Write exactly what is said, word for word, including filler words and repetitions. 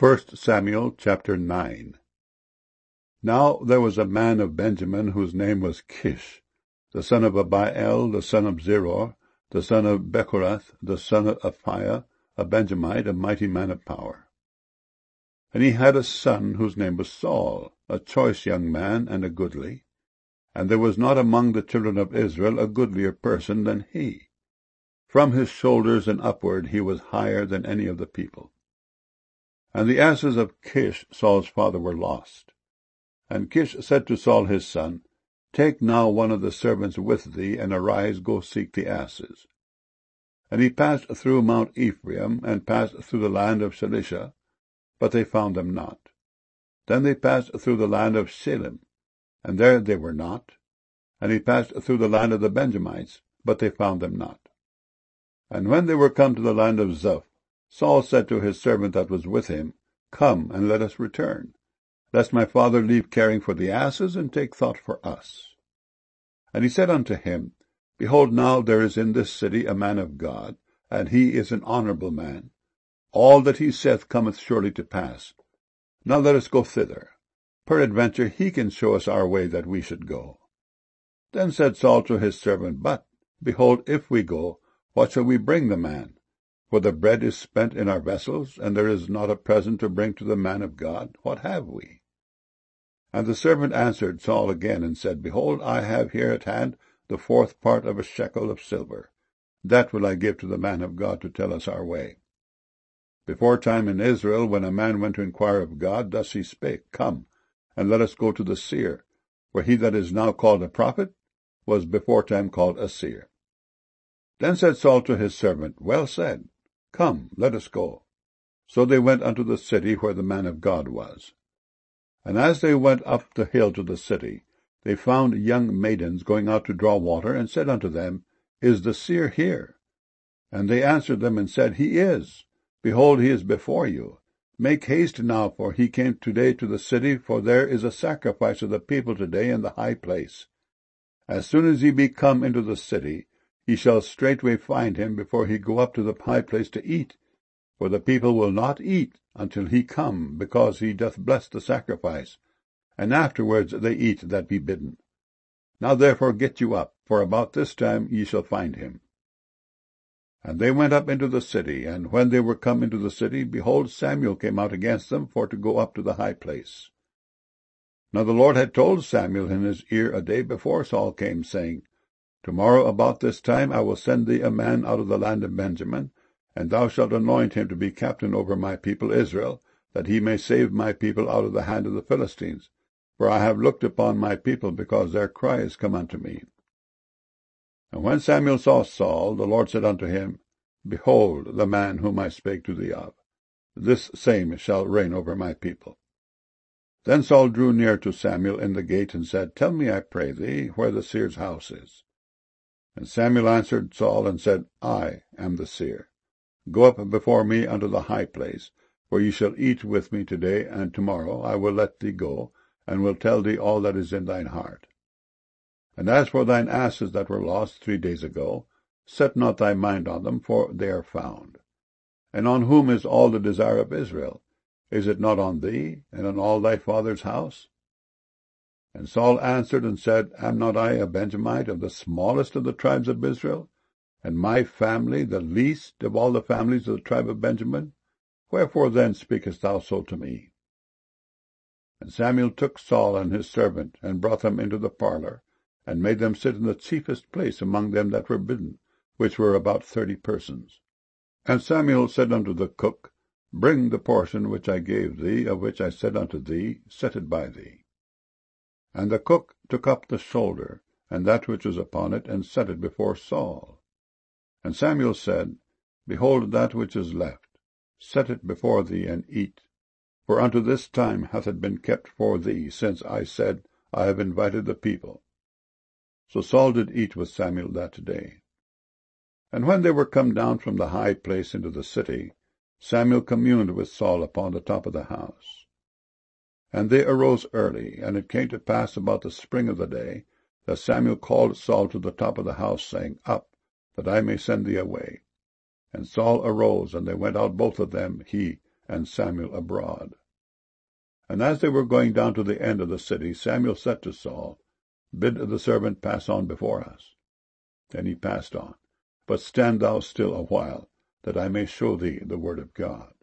First Samuel chapter nine. Now there was a man of Benjamin whose name was Kish, the son of Abiel, the son of Zeror, the son of Bechorath, the son of Aphiah, a Benjamite, a mighty man of power. And he had a son whose name was Saul, a choice young man and a goodly, and there was not among the children of Israel a goodlier person than he. From his shoulders and upward he was higher than any of the people. And the asses of Kish, Saul's father, were lost. And Kish said to Saul his son, Take now one of the servants with thee, and arise, go seek the asses. And he passed through Mount Ephraim, and passed through the land of Shalisha, but they found them not. Then they passed through the land of Shalem, and there they were not. And he passed through the land of the Benjamites, but they found them not. And when they were come to the land of Zuph, Saul said to his servant that was with him, Come, and let us return, lest my father leave caring for the asses, and take thought for us. And he said unto him, Behold, now there is in this city a man of God, and he is an honourable man. All that he saith cometh surely to pass. Now let us go thither. Peradventure he can show us our way that we should go. Then said Saul to his servant, But, behold, if we go, what shall we bring the man? For the bread is spent in our vessels, and there is not a present to bring to the man of God. What have we? And the servant answered Saul again, and said, Behold, I have here at hand the fourth part of a shekel of silver. That will I give to the man of God to tell us our way. Before time in Israel, when a man went to inquire of God, thus he spake, Come, and let us go to the seer, for he that is now called a prophet was before time called a seer. Then said Saul to his servant, Well said. Come, let us go. So they went unto the city where the man of God was. And as they went up the hill to the city, they found young maidens going out to draw water, and said unto them, Is the seer here? And they answered them and said, He is. Behold, he is before you. Make haste now, for he came today to the city, for there is a sacrifice of the people today in the high place. As soon as he be come into the city, he shall straightway find him before he go up to the high place to eat. For the people will not eat until he come, because he doth bless the sacrifice, and afterwards they eat that be bidden. Now therefore get you up, for about this time ye shall find him. And they went up into the city, and when they were come into the city, behold, Samuel came out against them for to go up to the high place. Now the Lord had told Samuel in his ear a day before Saul came, saying, Tomorrow about this time I will send thee a man out of the land of Benjamin, and thou shalt anoint him to be captain over my people Israel, that he may save my people out of the hand of the Philistines. For I have looked upon my people, because their cry is come unto me. And when Samuel saw Saul, the Lord said unto him, Behold the man whom I spake to thee of. This same shall reign over my people. Then Saul drew near to Samuel in the gate, and said, Tell me, I pray thee, where the seer's house is. And Samuel answered Saul, and said, I am the seer. Go up before me unto the high place, where ye shall eat with me today, and tomorrow I will let thee go, and will tell thee all that is in thine heart. And as for thine asses that were lost three days ago, set not thy mind on them, for they are found. And on whom is all the desire of Israel? Is it not on thee, and on all thy father's house? And Saul answered and said, Am not I a Benjamite of the smallest of the tribes of Israel, and my family the least of all the families of the tribe of Benjamin? Wherefore then speakest thou so to me? And Samuel took Saul and his servant, and brought them into the parlour, and made them sit in the chiefest place among them that were bidden, which were about thirty persons. And Samuel said unto the cook, Bring the portion which I gave thee, of which I said unto thee, Set it by thee. And the cook took up the shoulder, and that which was upon it, and set it before Saul. And Samuel said, Behold that which is left, set it before thee, and eat. For unto this time hath it been kept for thee, since I said, I have invited the people. So Saul did eat with Samuel that day. And when they were come down from the high place into the city, Samuel communed with Saul upon the top of the house. And they arose early, and it came to pass about the spring of the day, that Samuel called Saul to the top of the house, saying, Up, that I may send thee away. And Saul arose, and they went out both of them, he and Samuel abroad. And as they were going down to the end of the city, Samuel said to Saul, Bid the servant pass on before us. And he passed on. But stand thou still a while, that I may show thee the word of God.